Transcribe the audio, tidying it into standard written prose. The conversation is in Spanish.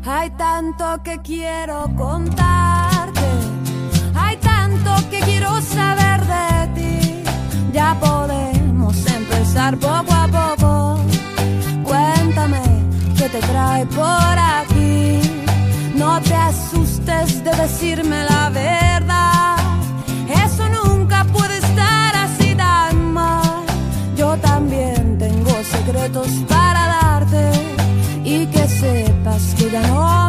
Hay tanto que quiero contarte, hay tanto que quiero saber de ti. Ya podemos empezar poco a poco. Cuéntame qué te trae por aquí. No te asustes de decirme la verdad. Eso nunca puede estar así tan mal. Yo también tengo secretos para darte y que sepas que ya no